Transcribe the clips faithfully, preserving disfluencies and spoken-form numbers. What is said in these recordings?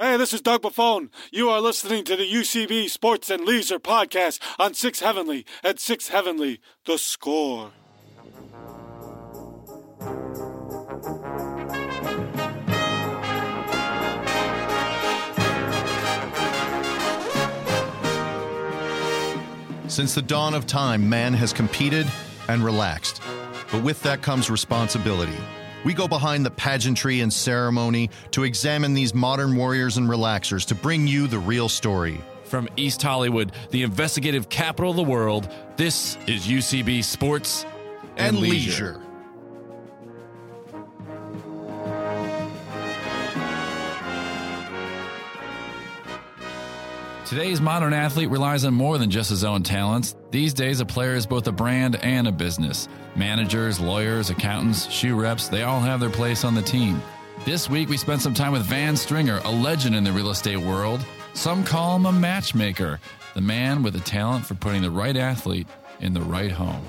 Hey, this is Doug Buffone. You are listening to the U C B Sports and Leisure Podcast on six Heavenly at six Heavenly, The Score. Since the dawn of time, man has competed and relaxed. But with that comes responsibility. We go behind the pageantry and ceremony to examine these modern warriors and relaxers to bring you the real story. From East Hollywood, the investigative capital of the world, this is U C B Sports and, and Leisure. Leisure. Today's modern athlete relies on more than just his own talents. These days, a player is both a brand and a business. Managers, lawyers, accountants, shoe reps, they all have their place on the team. This week, we spent some time with Van Stringer, a legend in the real estate world. Some call him a matchmaker, the man with a talent for putting the right athlete in the right home.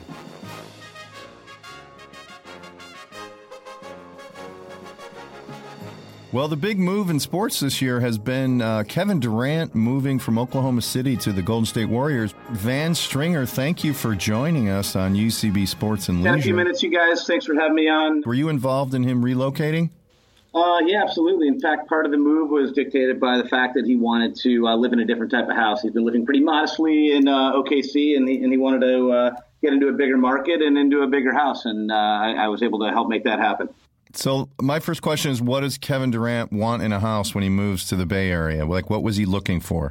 Well, the big move in sports this year has been uh, Kevin Durant moving from Oklahoma City to the Golden State Warriors. Van Stringer, thank you for joining us on U C B Sports and Leisure. A few minutes, you guys. Thanks for having me on. Were you involved in him relocating? Uh, yeah, absolutely. In fact, part of the move was dictated by the fact that he wanted to uh, live in a different type of house. He's been living pretty modestly in uh, O K C, and he, and he wanted to uh, get into a bigger market and into a bigger house, and uh, I, I was able to help make that happen. So my first question is, what does Kevin Durant want in a house when he moves to the Bay Area? Like, what was he looking for?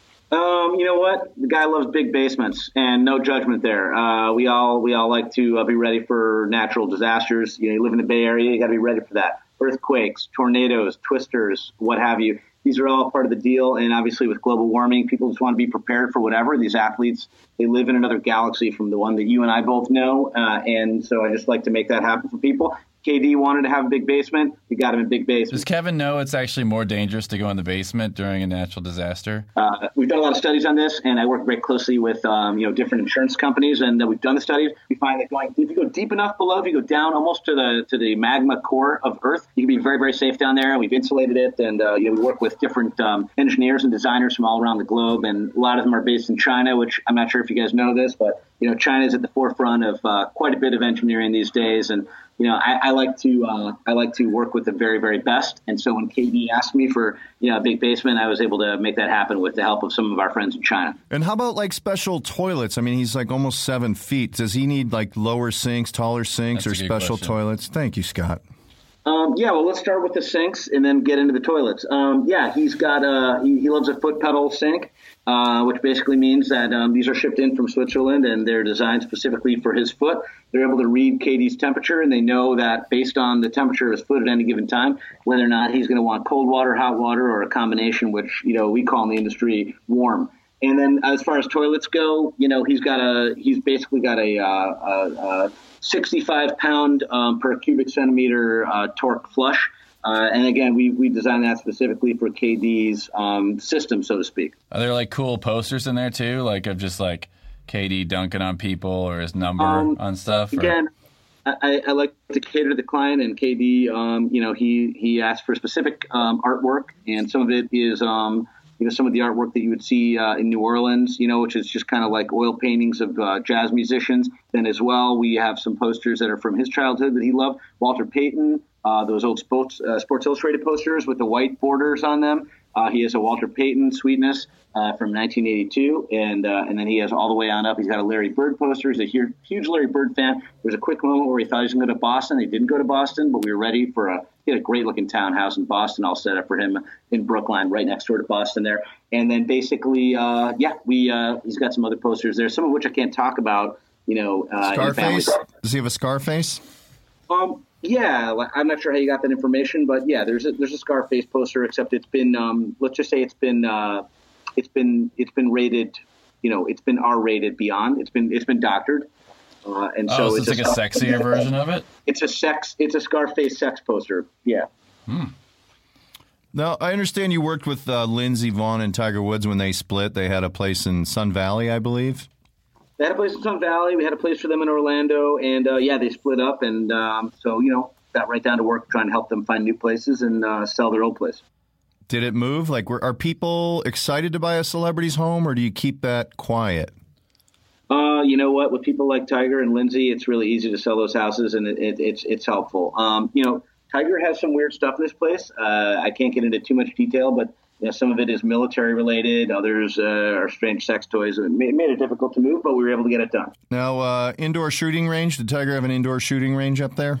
Um, you know what? The guy loves big basements, and no judgment there. Uh, we all we all like to uh, be ready for natural disasters. You know, you live in the Bay Area, you got to be ready for that. Earthquakes, tornadoes, twisters, what have you. These are all part of the deal. And obviously with global warming, people just want to be prepared for whatever. These athletes, they live in another galaxy from the one that you and I both know. Uh, and so I just like to make that happen for people. K D wanted to have a big basement. We got him a big basement. Does Kevin know it's actually more dangerous to go in the basement during a natural disaster? Uh, we've done a lot of studies on this, and I work very closely with um, you know different insurance companies, and uh, we've done the studies. We find that going if you go deep enough below, if you go down almost to the to the magma core of Earth, you can be very, very safe down there. We've insulated it, and uh, you know we work with different um, engineers and designers from all around the globe, and a lot of them are based in China, which I'm not sure if you guys know this, but you know China is at the forefront of uh, quite a bit of engineering these days, and You know, I, I like to uh, I like to work with the very, very best. And so when K D asked me for, you know, a big basement, I was able to make that happen with the help of some of our friends in China. And how about like special toilets? I mean, he's like almost seven feet. Does he need like lower sinks, taller sinks, That's or special question. toilets? Thank you, Scott. Um, yeah, well, let's start with the sinks and then get into the toilets. Um, yeah, he's got a he, he loves a foot pedal sink, uh, which basically means that um, these are shipped in from Switzerland and they're designed specifically for his foot. They're able to read K D's temperature, and they know that based on the temperature of his foot at any given time, whether or not he's going to want cold water, hot water, or a combination, which you know we call in the industry warm. And then as far as toilets go, you know he's got a he's basically got a, uh, a, a sixty-five pound um, per cubic centimeter uh, torque flush. Uh, and again, we, we designed that specifically for K D's um, system, so to speak. Are there like cool posters in there too, like of just like K D dunking on people or his number um, on stuff? Or? Again, I, I like to cater to the client, and K D, um, you know, he he asked for specific um, artwork, and some of it is, um, you know, some of the artwork that you would see uh, in New Orleans, you know, which is just kind of like oil paintings of uh, jazz musicians. Then as well, we have some posters that are from his childhood that he loved. Walter Payton, uh, those old Sports, uh, Sports Illustrated posters with the white borders on them. Uh, he has a Walter Payton Sweetness uh, from nineteen eighty-two, and uh, and then he has all the way on up. He's got a Larry Bird poster. He's a huge, huge Larry Bird fan. There was a quick moment where he thought he was going to go to Boston. He didn't go to Boston, but we were ready for a he had a great-looking townhouse in Boston all set up for him in Brookline, right next door to Boston there. And then basically, uh, yeah, we uh, he's got some other posters there, some of which I can't talk about. You know, uh, Scarface? Does he have a Scarface? Um. Yeah, I'm not sure how you got that information, but yeah, there's a there's a Scarface poster, except it's been um, let's just say it's been uh, it's been it's been rated, you know, it's been R rated beyond. It's been it's been doctored, uh, and oh, so, so it's, it's like a, a sexier version of it. It's a sex. It's a Scarface sex poster. Yeah. Hmm. Now, I understand you worked with uh, Lindsey Vonn and Tiger Woods when they split. They had a place in Sun Valley, I believe. They had a place in Sun Valley. We had a place for them in Orlando, and uh, yeah, they split up, and um, so you know, got right down to work trying to help them find new places and uh, sell their old place. Did it move? Like, were, are people excited to buy a celebrity's home, or do you keep that quiet? Uh, you know what? With people like Tiger and Lindsay, it's really easy to sell those houses, and it, it, it's it's helpful. Um, you know, Tiger has some weird stuff in this place. Uh, I can't get into too much detail, but you know, some of it is military related. Others uh, are strange sex toys. It made, made it difficult to move, but we were able to get it done. Now, uh, indoor shooting range. Did Tiger have an indoor shooting range up there?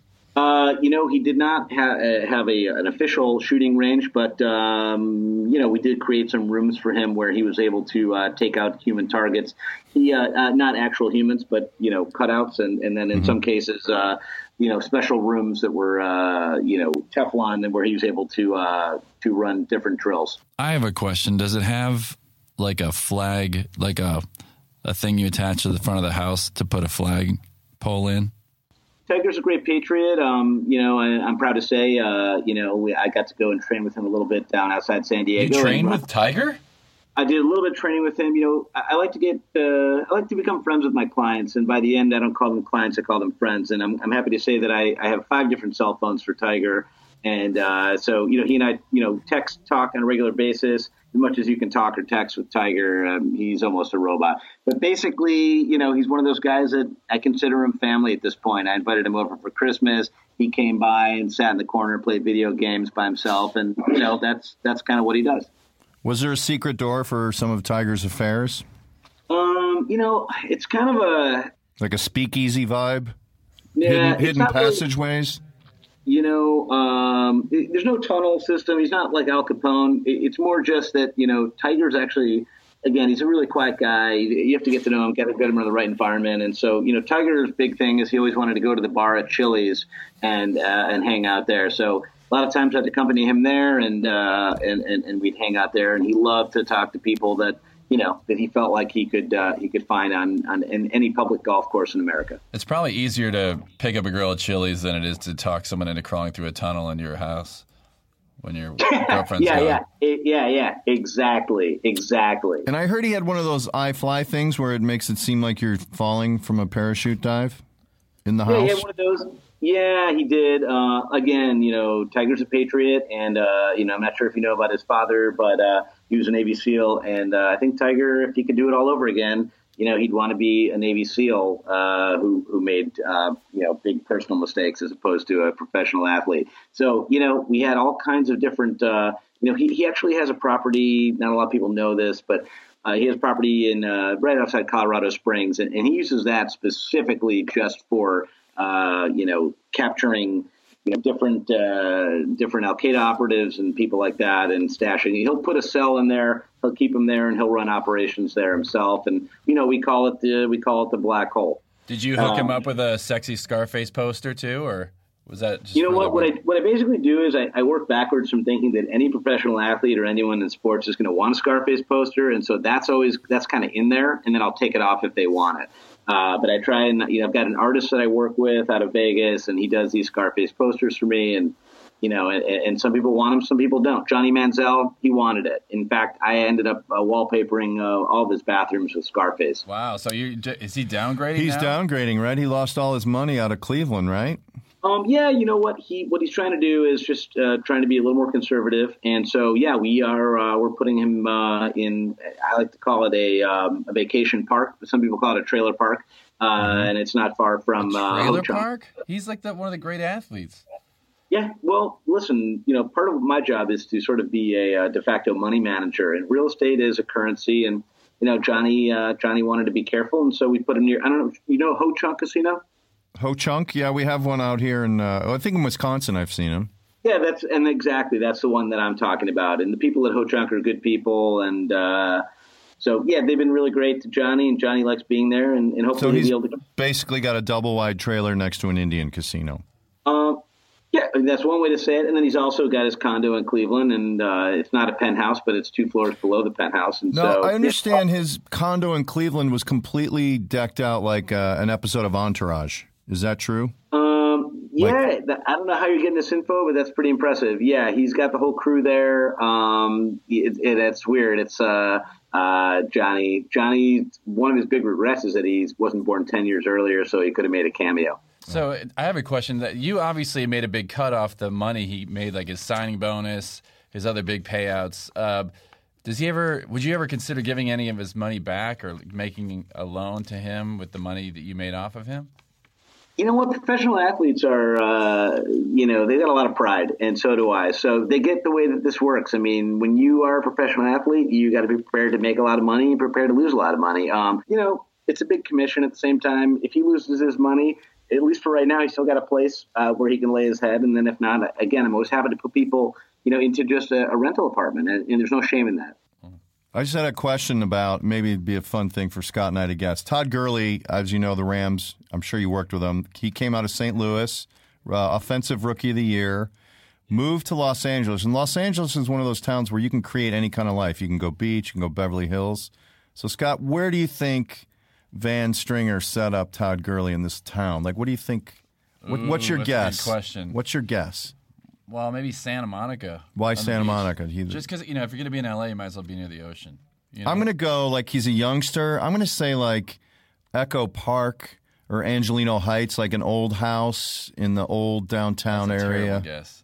Uh, you know, he did not ha- uh, have a an official shooting range, but um, you know, we did create some rooms for him where he was able to uh, take out human targets. He uh, uh, not actual humans, but you know, cutouts, and and then in mm-hmm. some cases, uh, you know, special rooms that were uh, you know Teflon, and where he was able to uh, to run different drills. I have a question. Does it have like a flag, like a a thing you attach to the front of the house to put a flag pole in? Tiger's a great patriot. Um, you know, I, I'm proud to say, uh, you know, we, I got to go and train with him a little bit down outside San Diego. You trained and, with Tiger? I did a little bit of training with him. You know, I, I like to get, uh, I like to become friends with my clients, and by the end, I don't call them clients, I call them friends. And I'm, I'm happy to say that I, I have five different cell phones for Tiger, and uh, so you know, he and I, you know, text, talk on a regular basis. As much as you can talk or text with Tiger, um, he's almost a robot. But basically, you know, he's one of those guys that I consider him family at this point. I invited him over for Christmas. He came by and sat in the corner, played video games by himself, and you know, that's that's kind of what he does. Was there a secret door for some of Tiger's affairs? Um, you know, it's kind of a like a speakeasy vibe. Yeah, hidden, hidden passageways. Really, You know, um, it, there's no tunnel system. He's not like Al Capone. It, it's more just that, you know, Tiger's actually, again, he's a really quiet guy. You have to get to know him, get, get him in the right environment. And so, you know, Tiger's big thing is he always wanted to go to the bar at Chili's and uh, and hang out there. So a lot of times I had to accompany him there, and, uh, and, and, and we'd hang out there. And he loved to talk to people that, you know, that he felt like he could uh, he could find on, on in any public golf course in America. It's probably easier to pick up a girl at Chili's than it is to talk someone into crawling through a tunnel into your house when your girlfriend's yeah, gone. yeah, it, yeah, yeah, exactly, exactly. And I heard he had one of those iFly things where it makes it seem like you're falling from a parachute dive in the yeah, house. Yeah, he had one of those. Yeah, he did. Uh, again, you know, Tiger's a patriot, and uh, you know, I'm not sure if you know about his father, but uh, he was a Navy SEAL, and uh, I think Tiger, if he could do it all over again, you know, he'd want to be a Navy SEAL uh, who who made uh, you know big personal mistakes as opposed to a professional athlete. So you know, we had all kinds of different. Uh, you know, he he actually has a property. Not a lot of people know this, but uh, he has property in uh, right outside Colorado Springs, and, and he uses that specifically just for uh, you know capturing. You know, different uh, different Al Qaeda operatives and people like that, and stashing. He'll put a cell in there. He'll keep them there, and he'll run operations there himself. And you know, we call it the we call it the black hole. Did you hook um, him up with a sexy Scarface poster too, or was that just you know what? What I work? what I basically do is I, I work backwards from thinking that any professional athlete or anyone in sports is going to want a Scarface poster, and so that's always that's kind of in there, and then I'll take it off if they want it. Uh, but I try and, you know, I've got an artist that I work with out of Vegas, and he does these Scarface posters for me. And, you know, and, and some people want them, some people don't. Johnny Manziel, he wanted it. In fact, I ended up uh, wallpapering uh, all of his bathrooms with Scarface. Wow. So you is he downgrading He's now? downgrading, right? He lost all his money out of Cleveland, right? Um, yeah, you know what he what he's trying to do is just uh, trying to be a little more conservative, and so yeah, we are uh, we're putting him uh, in. I like to call it a, um, a vacation park, but some people call it a trailer park, uh, mm-hmm. and it's not far from a trailer uh, park. He's like the, one of the great athletes. Yeah, well, listen, you know, part of my job is to sort of be a uh, de facto money manager, and real estate is a currency, and you know, Johnny uh, Johnny wanted to be careful, and so we put him near. I don't know, you know, Ho Chunk Casino. Ho Chunk, yeah, we have one out here in, uh, I think in Wisconsin I've seen him. Yeah, that's and exactly that's the one that I'm talking about. And the people at Ho Chunk are good people, and uh, so yeah, they've been really great to Johnny, and Johnny likes being there, and, and hopefully so he's he'll be able to. Basically got a double wide trailer next to an Indian casino. Uh, yeah, that's one way to say it. And then he's also got his condo in Cleveland, and uh, it's not a penthouse, but it's two floors below the penthouse. And no, so, I understand yeah. his condo in Cleveland was completely decked out like uh, an episode of Entourage. Is that true? Um, yeah, like, that, I don't know how you're getting this info, but that's pretty impressive. Yeah, he's got the whole crew there. Um, it, it, it's weird. It's uh, uh, Johnny. Johnny. One of his big regrets is that he wasn't born ten years earlier, so he could have made a cameo. So I have a question. That you obviously made a big cut off the money he made, like his signing bonus, his other big payouts. Uh, does he ever? Would you ever consider giving any of his money back or making a loan to him with the money that you made off of him? You know what? Professional athletes are, uh, you know, they got a lot of pride, and so do I. So they get the way that this works. I mean, when you are a professional athlete, you got to be prepared to make a lot of money and prepared to lose a lot of money. Um, you know, it's a big commission at the same time. If he loses his money, at least for right now, he's still got a place uh, where he can lay his head. And then if not, again, I'm always happy to put people, you know, into just a, a rental apartment, and, and there's no shame in that. I just had a question about, maybe it'd be a fun thing for Scott and I to guess. Todd Gurley, as you know, the Rams, I'm sure you worked with him. He came out of Saint Louis, uh, offensive rookie of the year, moved to Los Angeles. And Los Angeles is one of those towns where you can create any kind of life. You can go beach, you can go Beverly Hills. So, Scott, where do you think Van Stringer set up Todd Gurley in this town? Like, what do you think? What, Ooh, what's your that's guess? a good question. What's your guess? Well, maybe Santa Monica. Why on the Santa beach. Monica? He, Just because, you know, if you're going to be in L A, you might as well be near the ocean. You know? I'm going to go like he's a youngster. I'm going to say like Echo Park or Angelino Heights, like an old house in the old downtown That's a area. terrible guess.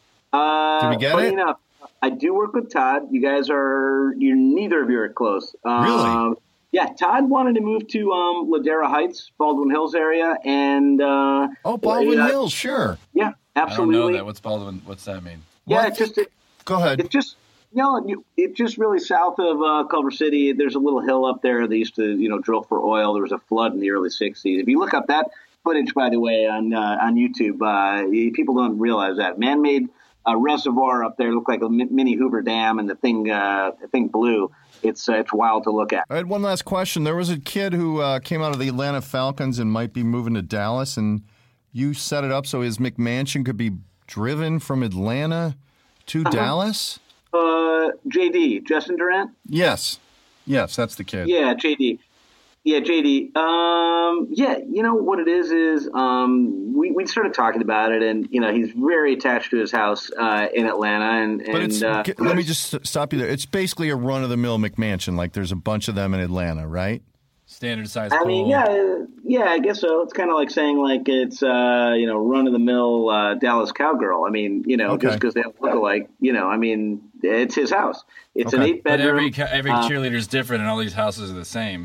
Uh, Did we get funny it? enough, I do work with Todd. You guys are, you neither of you are close. Um, Really? Yeah, Todd wanted to move to um, Ladera Heights, Baldwin Hills area, and uh, Oh, Baldwin uh, Hills, sure. Yeah, absolutely. I don't know that. What's Baldwin? What's that mean? Yeah, What? it's just it, Go ahead. it's just you know you- it's just really south of uh, Culver City. There's a little hill up there. They used to you know drill for oil. There was a flood in the early sixties. If you look up that footage, by the way, on uh, on YouTube, uh, people don't realize that man-made uh, reservoir up there looked like a mi- mini Hoover Dam, and the thing uh, the thing blew. It's uh, it's wild to look at. I had one last question. There was a kid who uh, came out of the Atlanta Falcons and might be moving to Dallas, and you set it up so his McMansion could be driven from Atlanta to Uh-huh. Dallas? Uh, J D, Justin Durant. Yes. Yes, that's the kid. Yeah, J D. Yeah, J D. Um, yeah, you know what it is is um, we we started talking about it, and you know he's very attached to his house uh, in Atlanta, and, But it's, and uh, g- let me just stop you there. It's basically a run-of-the-mill McMansion. Like there's a bunch of them in Atlanta, right? Standard size I pool. mean, yeah, yeah, I guess so. It's kind of like saying like it's uh, you know run of the mill uh, Dallas cowgirl. I mean, you know, Okay. just because they don't look alike, you know, I mean, it's his house. It's an Okay. eight But bedroom. every ca- every uh, cheerleader's different, and all these houses are the same.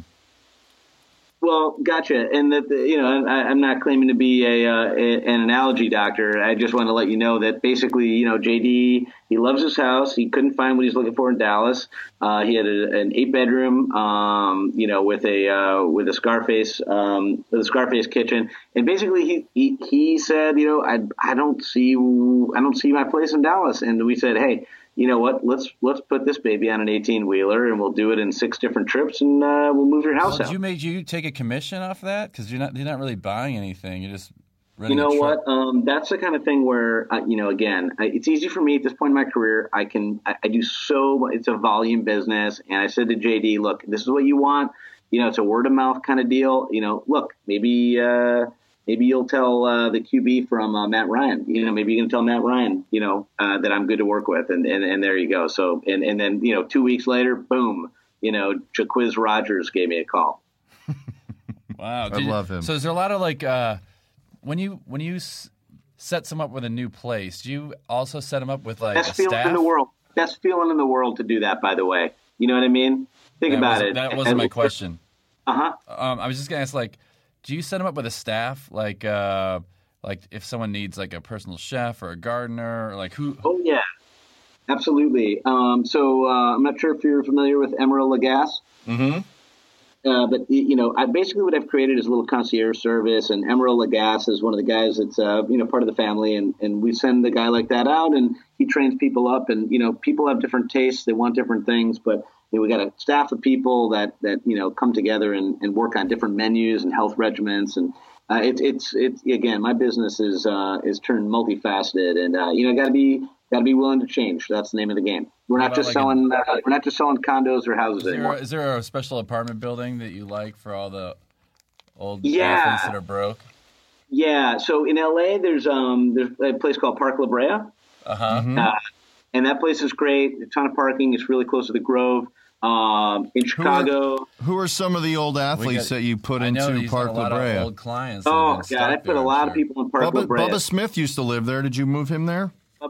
Well, gotcha. And that, you know, I, I'm not claiming to be a, uh, a an analogy doctor. I just want to let you know that basically, you know, J D, he loves his house. He couldn't find what he's looking for in Dallas. Uh, he had a, an eight bedroom, um, you know, with a uh, with a Scarface, um, with a Scarface kitchen. And basically, he, he he said, you know, I I don't see I don't see my place in Dallas. And we said, hey, you know what? Let's let's put this baby on an eighteen wheeler, and we'll do it in six different trips, and uh, we'll move your house Well, out. did you make you take a commission off that? Because you're not you're not really buying anything. You're just You renting know a what? truck. Um, that's the kind of thing where, uh, you know, again, I, it's easy for me at this point in my career. I can, I, I do so, it's a volume business. And I said to J D, look, this is what you want. You know, it's a word of mouth kind of deal. You know, look, maybe, uh, maybe you'll tell uh, the Q B from uh, Matt Ryan, you know, maybe you can tell Matt Ryan, you know, uh, that I'm good to work with. And, and, and there you go. So, and, and then, you know, two weeks later, boom, you know, Jaquiz Rogers gave me a call. Wow, I Did you- love him. So is there a lot of like uh, when you when you s- set someone up with a new place, do you also set them up with like Best a feeling staff? in the world. Best feeling in the world to do that, by the way. You know what I mean? Think That about wasn't- it. That wasn't my question. Uh-huh. Um, I was just gonna ask, like, do you set them up with a staff, like, uh, like if someone needs like a personal chef or a gardener, or like who? Oh, yeah. Absolutely. Um, so uh, I'm not sure if you're familiar with Emerald Lagasse. Mm-hmm. Uh, but, you know, I basically what I've created is a little concierge service, and Emerald Lagasse is one of the guys that's, uh, you know, part of the family, and, and we send a guy like that out, and he trains people up, and, you know, people have different tastes. They want different things, but, you know, we got a staff of people that, that you know, come together and, and work on different menus and health regimens, and uh, it, it's, it's, again, my business is, uh, is turned multifaceted, and, uh, you know, got to be, got to be willing to change. That's the name of the game. We're What not just about like selling, uh, we're not just selling condos or houses Is there, anymore. is there a special apartment building that you like for all the old Yeah. athletes that are broke? Yeah. So in L A, there's um there's a place called Park La Brea, Uh-huh. uh, and that place is great. A ton of parking. It's really close to the Grove. Um, in Chicago. Who are some of the old athletes got- that you put I know into he's Park got a lot La Brea? of old clients. that Oh have God, been I stuck put there, a I'm lot sure. of people in Park La Bubba, Brea. Bubba Smith used to live there. Did you move him there? Bubba,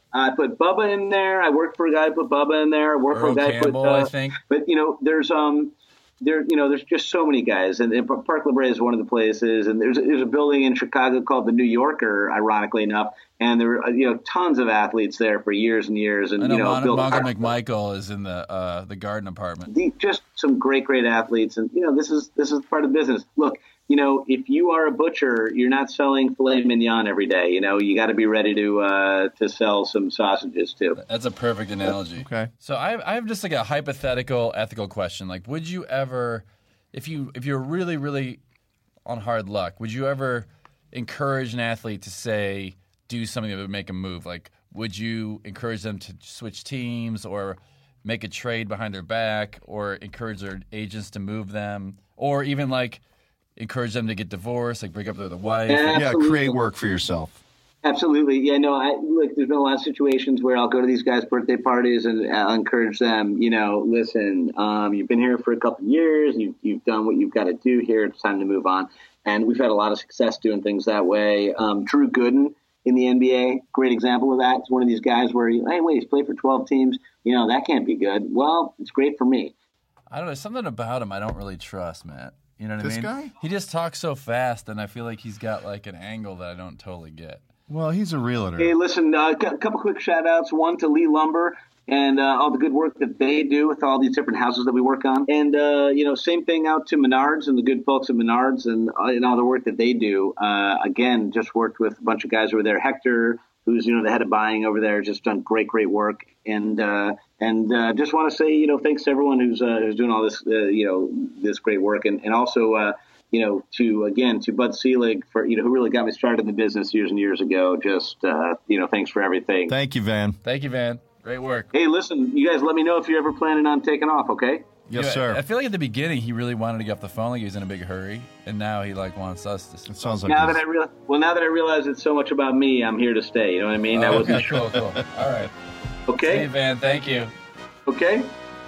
I put Bubba in there. I worked for a guy who put Bubba in there. I worked Earl for a guy who Campbell, put. Uh, I think. But you know, there's um, there you know, there's just so many guys, and, and Park La Brea is one of the places. And there's there's a building in Chicago called the New Yorker, ironically enough, and there were you know tons of athletes there for years and years. And I know, you know, Mon- Bill Mongo Park- McMichael is in the uh, the garden apartment. the, just some great, great athletes. And, you know, this is this is part of the business. Look, you know, if you are a butcher, you're not selling filet mignon every day. You know, you got to be ready to uh, to sell some sausages, too. That's a perfect analogy. Okay. So I have, I have just like a hypothetical ethical question. Like, would you ever, if you if you're really really on hard luck, would you ever encourage an athlete to say do something that would make a move? Like, would you encourage them to switch teams or make a trade behind their back or encourage their agents to move them or even like encourage them to get divorced, like break up with their wife? Yeah. Yeah, Absolutely. create work for yourself. Absolutely. Yeah, no, I look, there's been a lot of situations where I'll go to these guys' birthday parties and I'll encourage them, you know, listen, um, you've been here for a couple of years, you've, you've done what you've got to do here, it's time to move on. And we've had a lot of success doing things that way. Um, Drew Gooden in the N B A, great example of that. It's one of these guys where, he, hey, wait, he's played for twelve teams. You know, that can't be good. Well, it's great for me. I don't know. Something about him I don't really trust, Matt. You know what This I mean? guy? He just talks so fast, and I feel like he's got like an angle that I don't totally get. Well, he's a realtor. Hey, listen, uh, a couple quick shout outs. One to Lee Lumber and uh, all the good work that they do with all these different houses that we work on. And, uh, you know, same thing out to Menards and the good folks at Menards and, uh, and all the work that they do. Uh, again, just worked with a bunch of guys over there. Hector, who's, you know, the head of buying over there, just done great, great work. And uh, and uh, just want to say, you know, thanks to everyone who's, uh, who's doing all this, uh, you know, this great work. And, and also, uh, you know, to, again, to Bud Selig, for, you know, who really got me started in the business years and years ago. Just, uh, you know, thanks for everything. Thank you, Van. Thank you, Van. Great work. Hey, listen, you guys let me know if you're ever planning on taking off, okay? Yes, Yeah, sir. I feel like at the beginning he really wanted to get off the phone, like he was in a big hurry, and now he like wants us to. It sounds like Now he's- that I real, well, now that I realize it's so much about me, I'm here to stay. You know what I mean? That Oh, wasn't okay, cool, cool. All right. Hey, okay. Van. Thank you. Okay.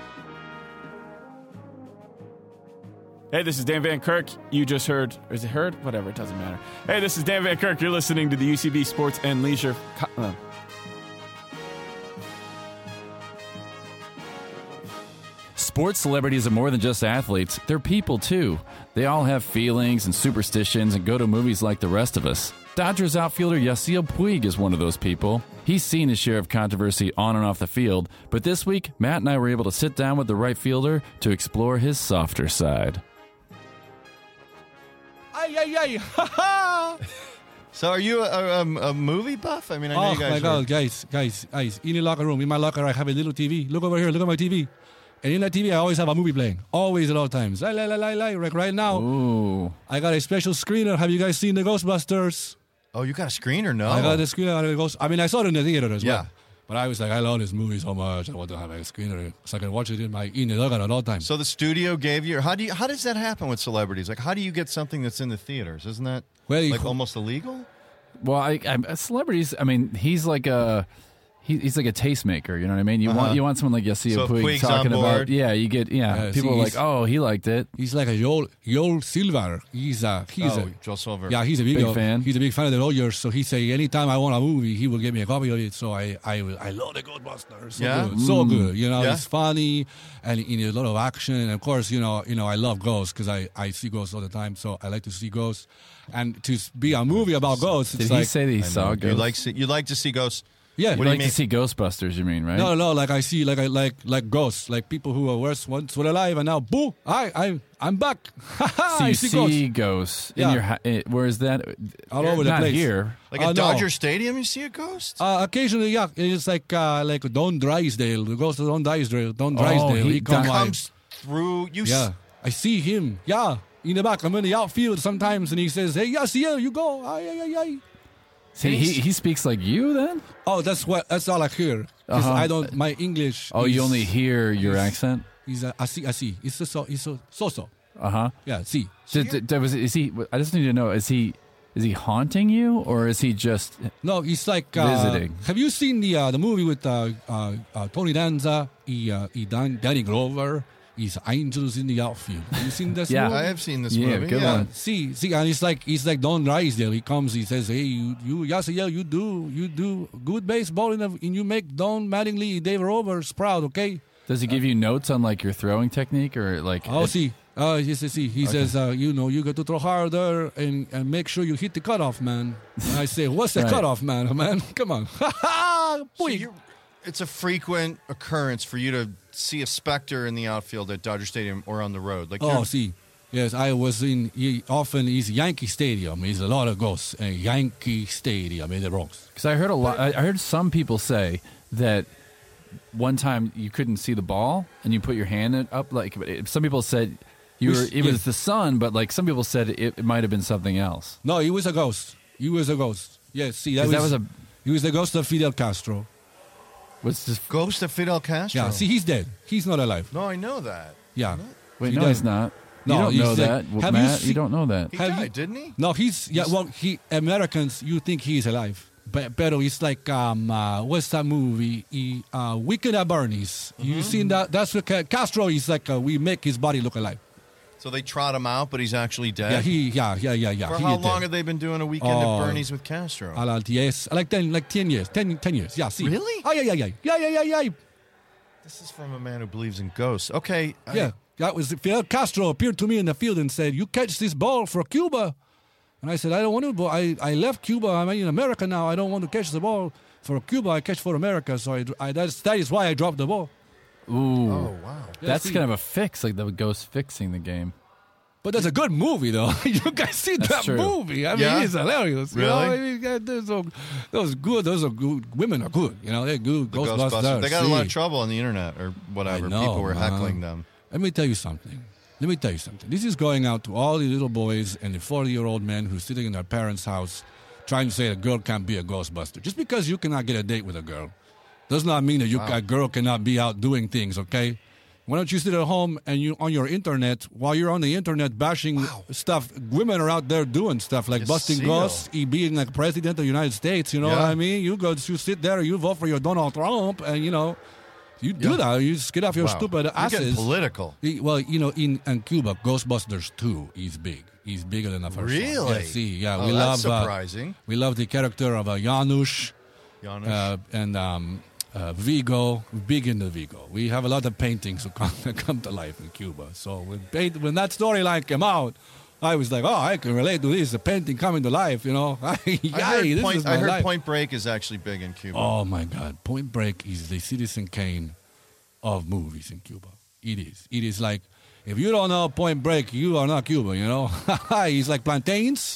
Hey, this is Dan Van Kirk. You just heard, or is it heard? Whatever, it doesn't matter. Hey, this is Dan Van Kirk. You're listening to the U C B Sports and Leisure. Co- uh, Sports celebrities are more than just athletes. They're people, too. They all have feelings and superstitions and go to movies like the rest of us. Dodgers outfielder Yasiel Puig is one of those people. He's seen his share of controversy on and off the field, but this week, Matt and I were able to sit down with the right fielder to explore his softer side. Ay, ay, ay. Ha ha. So are you a, a, a movie buff? I mean, I know Oh you guys my are- God, guys, guys, guys! In the locker room, in my locker, I have a little T V. Look over here, look at my T V. And in that T V, I always have a movie playing, always at all times. Like, like, like, like, like right now, Ooh. I got a special screener. Have you guys seen the Ghostbusters? Oh, you got a screener? No. I got the screener. I, Ghost- I mean, I saw it in the theater as Yeah. well. But I was like, I love this movie so much. I want to have a screener so I can watch it in my in the locker at all times. So the studio gave you. How do you? How does that happen with celebrities? Like, how do you get something that's in the theaters? Isn't that Well, you- like almost illegal? Well, I, I, celebrities, I mean, he's like a... He, he's like a tastemaker, you know what I mean? You Uh-huh. want you want someone like Yasiel So if Puig Puig's talking on about, board- yeah, you get, yeah, Yeah, people see, are like, he's- oh, he liked it. He's like a Joel, Joel Silver. He's a he's oh, a Joel Silver. yeah, he's a big, Big uh, fan. He's a big fan of the Dodgers. So he say anytime I want a movie, he will give me a copy of it. So I I will, I love the Ghostbusters. So Yeah? good, so good. You know, Yeah? it's funny and in a lot of action. And of course, you know, you know, I love ghosts because I, I see ghosts all the time. So I like to see ghosts, and to be a movie about ghosts. Did it's he like, say that he I saw know. ghosts? You like see, you like to see ghosts? yeah. You What do you like mean? to see Ghostbusters, you mean, right? No, no, like I see, like I like like ghosts, like people who were once once were alive and now, boo! I I I'm back. So I you see, see ghosts. ghosts in Yeah. your, ha- eh, where is that? All over the Not place. here. Like Uh, at no. Dodger Stadium, you see a ghost? Uh, occasionally, yeah, it's like uh, like Don Drysdale, the ghost of Don Drysdale. Don Oh, Drysdale, he he, come Don- by. Comes through. You. s- Yeah, I see him. Yeah, in the back. I'm in the outfield sometimes, and he says, "Hey, yes, yeah, you go." Ay, ay, ay, ay. See, he, he speaks like you then? Oh, that's what. That's all I hear. Because Uh-huh. I don't. My English. Oh, is, you only hear your is- accent? Is uh, I see. I see. It's so. so it's so. So so. Uh huh. Yeah. See. Did, did, did- was, is he? I just need to know: is he is he haunting you, or is he just? No, it's like uh, Visiting. Have you seen the uh, the movie with uh, uh, uh, Tony Danza, y, uh, y Dan, Danny Glover, is Angels in the Outfield. Have you seen this Yeah. movie? I have seen this Yeah, movie. good yeah. one. See, see, and it's like it's like Don Drysdale. He comes, he says, "Hey, you, you, Yasiel, you do, you do good baseball, and and you make Don Mattingly, Dave Roberts proud, okay?" Does he give you notes on like your throwing technique or like? Oh, it- see, uh, yes, yes, see. He says, uh, you know, you got to throw harder and, and make sure you hit the cutoff, man. And I say, what's the Right. cutoff, man? Man, come on. So Boy. you're- it's a frequent occurrence for you to see a specter in the outfield at Dodger Stadium or on the road. Like, Oh, you're- see. Yes, I was in, he, often is Yankee Stadium. It's a lot of ghosts. Uh, Yankee Stadium in the Bronx. Because I heard a lot. I I heard some people say that one time you couldn't see the ball and you put your hand up. Like it- some people said you We were. s- It was yeah. the sun, but like some people said it, it might have been something else. No, he was a ghost. He was a ghost. Yes, see, that 'Cause was, that was a- he was the ghost of Fidel Castro. What's this? Ghost of Fidel Castro. Yeah, see, he's dead. He's not alive. No, I know that. Yeah. Wait, He no, died. he's not. No, you don't he's know like- that, have you Matt. You, seen- don't know that. He Have died, you- didn't he? No, he's yeah. Well, he Americans, you think he's alive, but pero it's like um, uh, what's that movie? He, uh, Weekend at Bernie's. Mm-hmm. You seen that? That's what Ca- Castro is like. Uh, we make his body look alive. So they trot him out, but he's actually dead. Yeah, he yeah yeah yeah yeah. For he how is long dead. have they been doing a weekend Oh. at Bernie's with Castro? Uh, yes, like ten like ten years, ten, ten years. Yeah, see. Really? Oh yeah yeah yeah yeah yeah yeah yeah. This is from a man who believes in ghosts. Okay. I- Yeah, that was Fidel Castro appeared to me in the field and said, "You catch this ball for Cuba," and I said, "I don't want to. But I I left Cuba. I'm in America now. I don't want to catch the ball for Cuba. I catch for America. So I, I that's that is why I dropped the ball." Ooh, Oh, wow. that's see. kind of a fix, like the ghost fixing the game. But that's a good movie, though. You guys see That's that true. movie? I mean, Yeah? it's hilarious. You know? Really? I mean, yeah, those are, those good. Those are good. Women are good. You know, they're good. The Ghostbusters. Ghostbusters. They got a lot of see. trouble on the internet or whatever. I know, People were man. heckling them. Let me tell you something. Let me tell you something. This is going out to all the little boys and the forty-year-old men who are sitting in their parents' house trying to say a girl can't be a Ghostbuster. Just because you cannot get a date with a girl does not mean that you, a girl cannot be out doing things, okay? Why don't you sit at home and you on your internet, while you're on the internet bashing stuff, women are out there doing stuff like Yes, busting seal. ghosts, e- being like president of the United States, you know what Yeah. I mean? You go, you sit there, you vote for your Donald Trump, and, you know, you do Yeah. that. You just get off your Wow. stupid You're getting asses. political. He- Well, you know, in, in Cuba, Ghostbusters two is big. He's bigger than the first one. Really? Yeah, see, yeah, Oh, we that's love. surprising. Uh, we love the character of uh, Janusz Janusz. uh, and um, uh, Vigo. Big into Vigo. We have a lot of paintings who come, come to life in Cuba. So when paint, when that storyline came out, I was like, oh, I can relate to this. A painting coming to life, you know. I Yay, heard, this point, is I my heard life. Point Break is actually big in Cuba. Oh my God! Point Break is the Citizen Kane of movies in Cuba. It is. It is like if you don't know Point Break, you are not Cuban. You know, it's like plantains.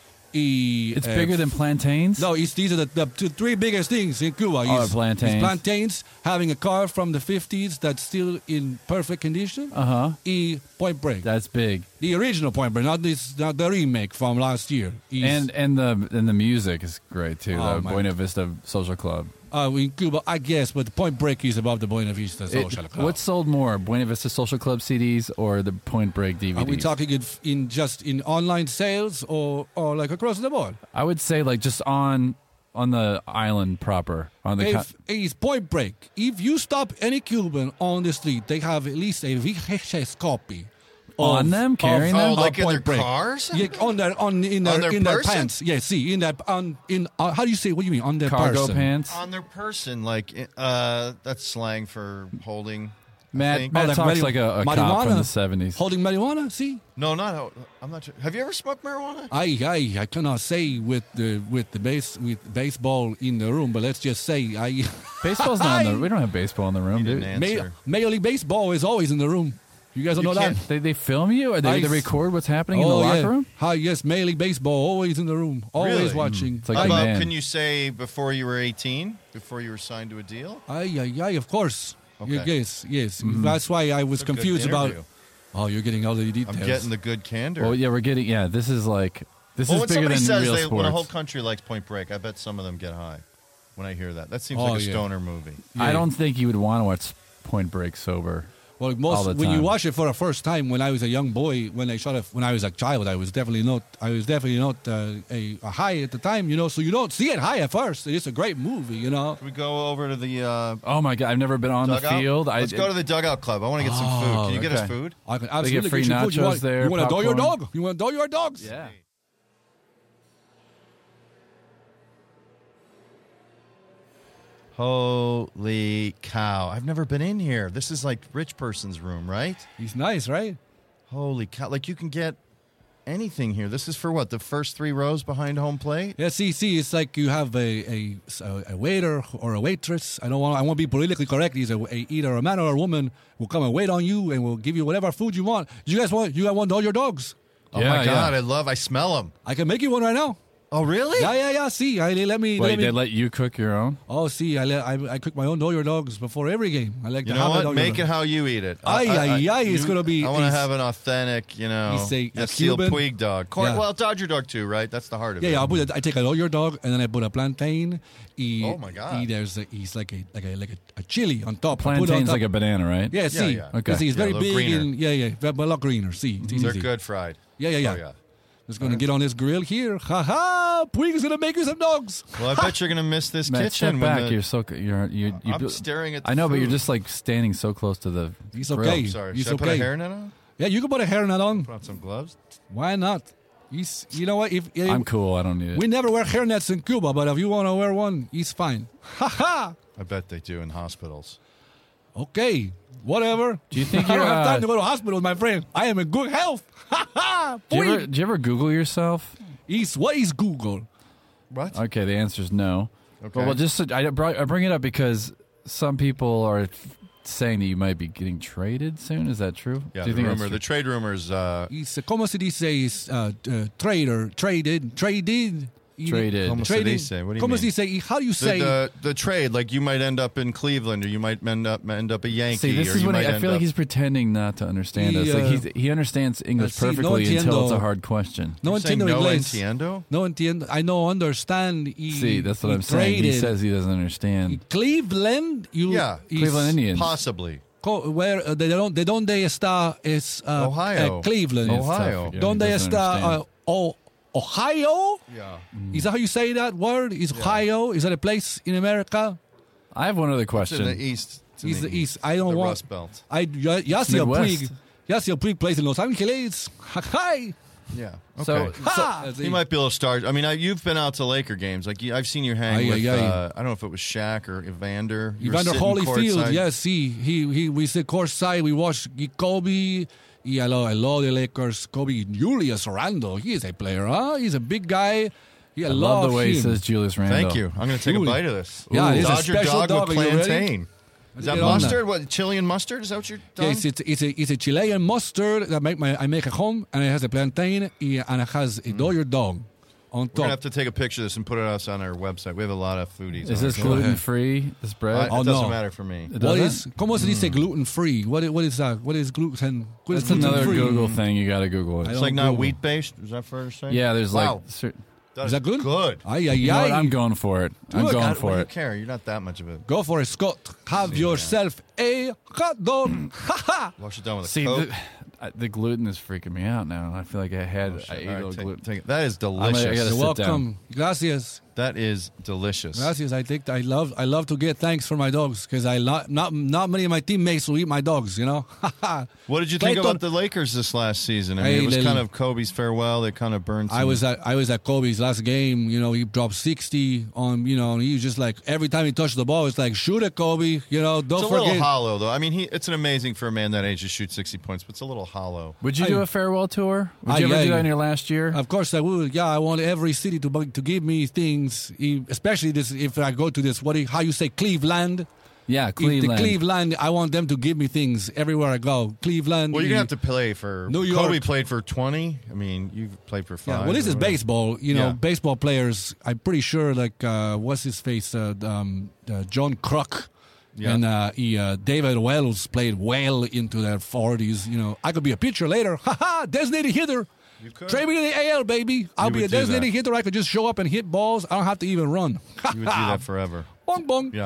He, It's uh, bigger than plantains. No, it's these are the, the two, three biggest things in Cuba. Oh, It's- plantains. It's plantains, having a car from the fifties that's still in perfect condition. Uh huh. E Point Break, That's big. the original Point Break, not this, not the remake from last year. Is, And and the and the music is great too. Oh, the my- Buena Vista Social Club. uh, in Cuba, I guess, but Point Break is above the Buena Vista It- Social Club. what sold more, Buena Vista Social Club C Ds or the Point Break D V Ds? Are we talking in, in just in online sales or or like across the board? I would say like just on on the island proper on the. If it's Point Break, if you stop any Cuban on the street, they have at least a V H S copy. On of- them, carrying of- them? Oh, of like in Point their Break. cars? Yeah, on their on in their, On their in their person? pants. Yeah, see, in that on in uh, how do you say? What do you mean on their cargo person? pants. On their person, like, uh, that's slang for holding. I Matt, think. Matt Oh, like talks mari- like a, a cop marijuana? from the seventies. Holding marijuana. See, No, not. I'm not sure. Have you ever smoked marijuana? I I I cannot say with the with the base with baseball in the room, but let's just say I. Baseball's not in the. We don't have baseball in the room, You dude. didn't Ma- answer. Major League Baseball is always in the room. You guys don't You know that? can't- They, they film you, or they, I- they record what's happening in the Oh, locker yeah. room. Hi, yes, Major League Baseball, always in the room, always Really? watching. It's like How a about, man. can you say before you were eighteen, before you were signed to a deal? Ay, ay, ay, of course. Okay. Yes, yes. That's why I was It's a good confused about. interview. Oh, you're getting all the details. I'm getting the good candor. Well, yeah, we're getting. Yeah, this is like this well, is when bigger somebody than says real they, sports. when a whole country likes Point Break, I bet some of them get high when I hear that. That seems Oh, like a yeah. stoner movie. I Yeah. don't think you would want to watch Point Break sober. Well, most all the when you time. watch it for the first time, when I was a young boy, when I shot it, when I was a child, I was definitely not, I was definitely not uh, a, a high at the time, you know. So you don't see it high at first. It's a great movie, you know. Can we go over to the uh, Oh my god, I've never been on dugout? the field. Let's I, go to the dugout club. I want to get some food. Can you get us okay. food? I can They absolutely get free get you food. You nachos want, there, You want to dog your popcorn. dog? You want to dog your dogs? Yeah. Holy cow. I've never been in here. This is like rich person's room, right? He's nice, right? Holy cow. Like you can get anything here. This is for what? The first three rows behind home plate? Yeah, see, see, it's like you have a a, a waiter or a waitress. I don't want I want to be politically correct. He's a, a either a man or a woman will come and wait on you and will give you whatever food you want. You guys want you guys want all your dogs? Oh Yeah, my God. yeah. I love, I smell them. I can make you one right now. Oh, really? Yeah, yeah, yeah. See, I, they let me. Wait, let me they let you cook your own? oh, see, I let I, I cook my own dog your dogs before every game. I like You to know have what? it. Make it how you eat it. Ay, ay, ay, it's gonna be- I want to it's- have an authentic, you know, You say a Seal Cuban? Puig dog. Cor- Yeah. Well, Dodger dog too, right? That's the heart of Yeah, it. yeah. I'll put it, I take a your dog and then I put a plantain. Y, Oh, my God. y there's a, he's like a like a like a, a chili on top. I put it on Plantain's top. like a banana, right? yeah. See, yeah. Okay. See, it's Yeah, a very little big greener. and yeah, yeah, but a lot greener. See, it's They're easy. good fried. Yeah, yeah, yeah. Oh, yeah. Just gonna get on this grill here. Ha ha! Puig is gonna make you some dogs. Well, I bet you're going to miss this Matt, kitchen. step when back. the- You're so you're you. you I'm staring at the I know, but you're food. just like standing so close to the. He's grill. okay. Sorry, He's should I put a okay. hairnet on? Yeah, you can put a hairnet on. Put on some gloves? Why not? He's, you know what? If, if I'm cool. I don't need it. we never wear hairnets in Cuba, but if you want to wear one, he's fine. Ha ha! I bet they do in hospitals. Okay, whatever. Do you think I don't you're, have uh, time to go to hospital, my friend? I am in good health. Ha ha! do, you ever, Puig. do you ever Google yourself? He's, what is Google? What? Okay, the answer is no. Okay. But well, just I, brought, I bring it up because some people are saying that you might be getting traded soon. Is that true? Yeah, Do you the think that's rumor, true? the trade rumors. Uh, He's, como se dice, is uh, uh, trader, traded, traded. Traded. Como se Trading. dice? What do you Como mean? se dice? How do you the, say? the the trade, like you might end up in Cleveland, or you might end up end up a Yankee. See, this or is you what he, might I end feel like up- he's pretending not to understand He, us. Like uh, he's, he understands English see, no perfectly until it's a entiendo. hard question. no You're saying entiendo no inglés. entiendo? No entiendo. I know understand. He, See, that's what he I'm saying. He traded. says he doesn't understand. Cleveland. You, Yeah, is- Cleveland Indians. Possibly. co- Where uh, de donde, de donde está es uh, Ohio. uh, Cleveland. It's tough. Ohio. Yeah, he Donde doesn't está understand. uh, oh, Ohio? Yeah. Is that how you say that word? Is Ohio? Is that a place in America? I have one other It's question. in the east. It's in He's the the east. I don't the want. Rust Belt. I ya, ya see a Midwest. Puig. Ya see a Puig plays in Los Angeles. Hi. Yeah. So, Okay. Ha! He might be a little star. I mean, I, you've been out to Laker games. Like you, I've seen you hang Aye, with. aye, aye. Uh, I don't know if it was Shaq or Evander. You were Evander sitting Holyfield, courtside. yes, see, he, he, we sit courtside, we watch Kobe, y I love, I love the Lakers, Kobe Julius Randle, he is a player, huh? He's a big guy. Yeah, I love the way him. he says Julius Randle. Thank you. I'm going to take Julie. a bite of this. Yeah, it is a Dodger special dog, dog. with Are you ready? plantain. Is that Get on mustard? that. What Chilean mustard? Is that what you're done? Yeah, it's, it's, it's, a, it's a Chilean mustard that make my, I make at home, and it has a plantain, y- and it has a Dodger dog on We're going to have top. to take a picture of this and put it us on our website. We have a lot of foodies. Is on this our- gluten free? This I- bread? It Oh, doesn't no. matter for me. It What doesn't? is, como se dice gluten free? What is, what is that? What is gluten? What is That's another gluten-free? Google thing. You got to Google it. I It's don't like not Google. wheat based. Is that fair to say? Yeah, there's Wow. like. Certain, That's Is that good? Good. Ay, ay, you know what? ay. I'm going for it. I'm Look, going I- for what do it. you care? You're not that much of a. Go for it, Scott. Have yourself a hot dog. Ha ha. Wash it down with a See, Coke. the, I- the gluten is freaking me out now. I feel like I had. Oh, shit. I ate All right, a little take- gluten. take it. That is I'm delicious. gonna- I gotta You're sit down. welcome. Gracias. That is delicious. Gracias. I think I love I love to get thanks for my dogs because I lo- not not many of my teammates will eat my dogs. You know. What did you think Clayton- about the Lakers this last season? I mean, Hey, it was Lil- kind of Kobe's farewell. They kind of burned. Some, I was at I was at Kobe's last game. You know, he dropped sixty on. You know, and he was just like every time he touched the ball, it's like shoot it, Kobe. You know, don't It's a little forget. hollow, though. I mean, he it's an amazing for a man that age to shoot sixty points, but it's a little hollow. Would you I- do a farewell tour? Would Ah, you ever yeah, do that yeah. in your last year? Of course I would. Yeah, I want every city to bu- to give me things, e- especially this. If I go to this, what do you, how you say Cleveland? yeah, If Cleveland. the Cleveland, I want them to give me things everywhere I go. Cleveland. Well, you're e- gonna have to play for. New Kobe York. played for twenty. I mean, you've played for five. Yeah, well, this or is whatever. baseball. You know, Yeah. baseball players. I'm pretty sure, like, uh, what's his face, uh, um, uh, John Kruk, Yeah. and uh, he, uh, David Wells played well into their forties. You know, I could be a pitcher later. Ha ha! Designated hitter. You could. Trade me to the A L, baby. I'll You be a would do designated that. hitter. I could just show up and hit balls. I don't have to even run. You would do that forever. Bong bong. Yeah.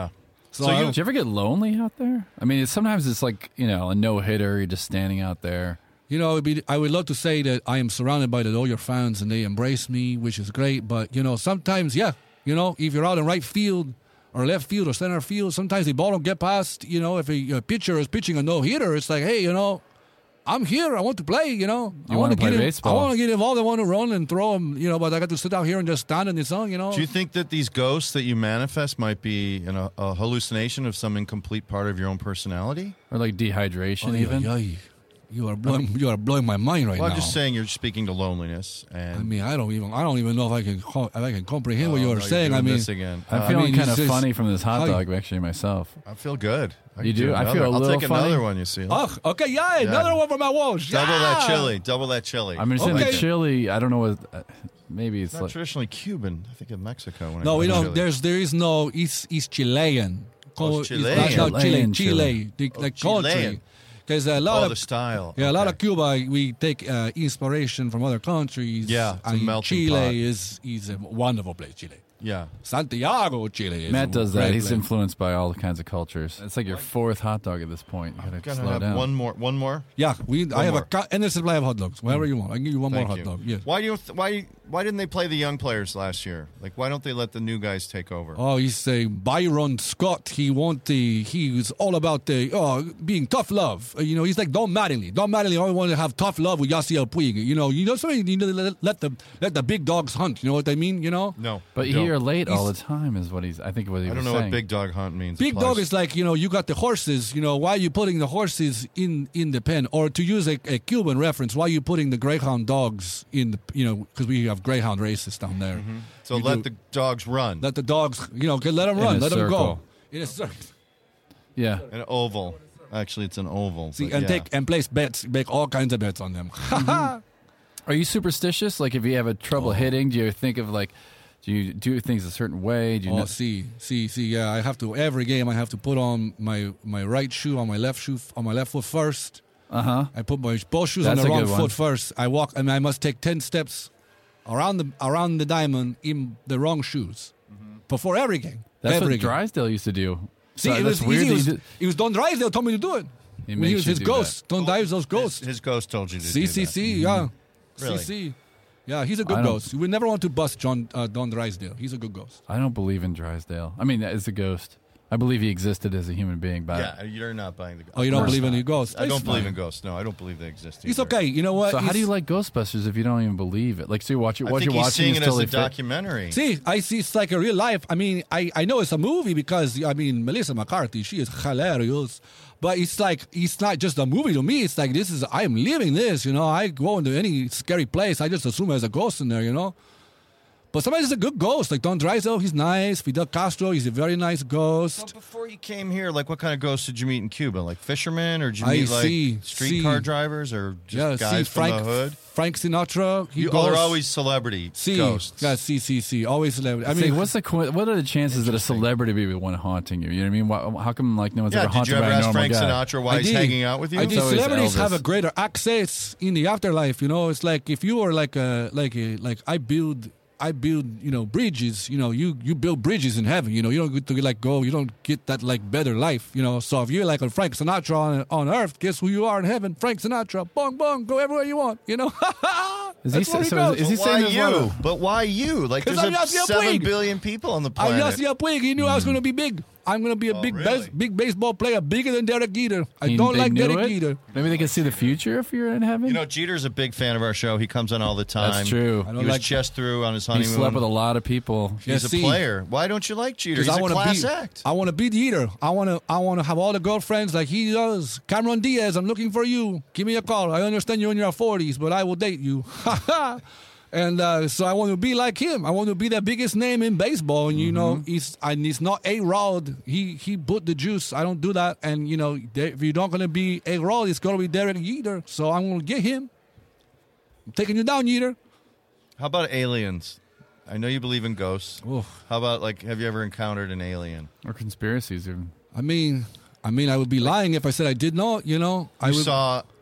So, So I you, don't- did you ever get lonely out there? I mean, it's, sometimes it's like, you know, a no-hitter, you're just standing out there. You know, it'd be, I would love to say that I am surrounded by the Dodger fans and they embrace me, which is great. But, you know, sometimes, yeah, you know, if you're out in right field or left field or center field, sometimes the ball don't get past. You know, if a, a pitcher is pitching a no-hitter, it's like, hey, you know, I'm here. I want to play, you know. You I wanna want to play get in, baseball. I want to get involved. I want to run and throw them, you know, but I got to sit out here and just stand in the sun, you know. Do you think that these ghosts that you manifest might be an, a, a hallucination of some incomplete part of your own personality? Or like dehydration, Oh, even? yeah, yeah. You are blowing, you are blowing my mind right Well, now. I'm just saying you're speaking to loneliness. And I mean, I don't even, I don't even know if I can, co- if I can comprehend Oh, what you no, are you're saying. doing I mean, this again. I'm Uh, feeling I mean, kind of it's just- funny from this hot Hi. dog, actually, myself. I feel good. I You can do? I another. feel a I'll little take funny. another one, you see. oh, okay, yeah, another one for my walls. Double that Yeah. chili. Double that chili. I'm just saying Okay. the chili, I don't know what, uh, maybe it's It's not like, traditionally Cuban. I think of Mexico. When I No, go we to don't. Chile. There's, there is no. It's, it's Chilean. Oh, It's Chilean. not- not Chilean Chile, chili. Chile, the, Oh, like Chilean. country. Because a lot Oh, of the style. yeah, a lot Okay. of Cuba, we take uh, inspiration from other countries. Yeah, it's a and melting Chile pot. is is a wonderful place. Chile, Yeah. Santiago, Chile. Is Matt a does great that. He's place. influenced by all kinds of cultures. It's like your fourth hot dog at this point. You I'm gotta gonna slow have down. one more. One more. Yeah, we. I have more. a co- endless supply of hot dogs. Whatever you want, I can give you one Thank more you. hot dog. Yes. Why do you? Th- why? Why didn't they play the young players last year? Like, why don't they let the new guys take over? Oh, he's a Byron Scott. He want the. He was all about the oh being tough love. Uh, You know, he's like Don Mattingly. Don Mattingly always wanted to have tough love with Yasiel Puig. You know, you know, so you need to let, let the let the big dogs hunt. You know what I mean? You know, No. But don't. here late all the He's- time is what he's, I think what he I was don't know saying. what big dog hunt means. big Applies- dog is like you know you got the horses. You know, why are you putting the horses in in the pen? Or to use a, a Cuban reference, why are you putting the greyhound dogs in the you know because we have greyhound races down there. So You let do- the dogs run. let the dogs you know let them In run, a let them go circle. in a circle. Yeah. An oval. Actually, it's an oval. See, but and yeah. take and place bets, make all kinds of bets on them. Are you superstitious? Like if you have a trouble hitting, do you think of like, do you do things a certain way? Do you Oh, know? see, see, see. Yeah, I have to every game. I have to put on my my right shoe on my left shoe on my left foot first. Uh huh. I put my both shoes That's on a the wrong good one. foot first. I walk, and I must take ten steps around the around the diamond in the wrong shoes before every game. That's every what game. Drysdale used to do. See, So it that's was weird easy. It that was, you did- it was Don Drysdale told me to do it. He When makes he was you his do ghost. Don't dive those ghosts. His, his ghost told you to C do C that. C, yeah. Really? C C. Yeah, he's a I good don't- ghost. We never want to bust John uh, Don Drysdale. He's a good ghost. I don't believe in Drysdale. I mean, as a ghost. I believe he existed as a human being, but Yeah, you're not buying the ghost. Oh, you don't believe in any ghosts? I don't It's believe fine. in ghosts. No, I don't believe they exist. He's either. okay. You know what? So how do He's- you like Ghostbusters if you don't even believe it? Like, so you watch it, I what think you're he's watching seeing is it as totally a fake. documentary. See, I see it's like a real life. I mean, I, I know it's a movie because, I mean, Melissa McCarthy, she is hilarious. But it's like, it's not just a movie to me. It's like, this is, I am living this, you know. I go into any scary place, I just assume there's a ghost in there, you know. But sometimes it's a good ghost. Like Don Drysdale, he's nice. Fidel Castro, he's a very nice So ghost. before you came here, like what kind of ghosts did you meet in Cuba? Like fishermen, or did you I meet like see, streetcar see. drivers, or just Yeah, guys see, from Frank, the hood? Frank Sinatra, he You, goes. oh, they're always celebrity see, ghosts. Yeah, see, see, see. Always celebrity. I See, mean, what's the co- what are the chances that a celebrity would be one haunting you? You know what I mean? Why, how come like no one's Yeah, ever did haunted you ever by a ask normal Frank guy? Sinatra why I he's did. hanging out with you? I It's think always celebrities Elvis. have a greater access in the afterlife. You know, it's like if you were like a like a like I build I build you know bridges. You know, you you build bridges in heaven. You know, you don't get to like go. You don't get that like better life. You know, so if you're like a Frank Sinatra on on earth, guess who you are in heaven? Frank Sinatra. Bong bong, go everywhere you want. You know. Is he That's where so- goes. is he But saying why there's a lot you? of- But why you? Like, 'Cause there's I'm a Yasiel seven Puig. billion people on the I'm planet. Yasiel Puig. He knew I was going to be big. I'm going to be a Oh, big, really? base, big baseball player, bigger than Derek Jeter. I He- don't they like knew Derek it? Jeter. Maybe they can see the future if you're in heaven. You know, Jeter's a big fan of our show. He comes on all the time. That's true. I He don't was like- chest through on his He honeymoon. slept with a lot of people. Yeah, He's a see. player. Why don't you like Jeter? He's I a wanna class be, act. I want to be Jeter. I want to. I want to have all the girlfriends like he does. Cameron Diaz, I'm looking for you. Give me a call. I understand you're in your forties, but I will date you. And uh, so I want to be like him. I want to be the biggest name in baseball. And you know, he's and he's not A Rod. He he put the juice. I don't do that. And you know, if you're not gonna be A Rod, it's gonna be Derek Jeter. So I'm gonna get him. I'm taking you down, Jeter. How about aliens? I know you believe in ghosts. Oof. How about, like, have you ever encountered an alien? Or conspiracies even. I mean, I mean, I would be lying if I said I did not. You know, I You would. saw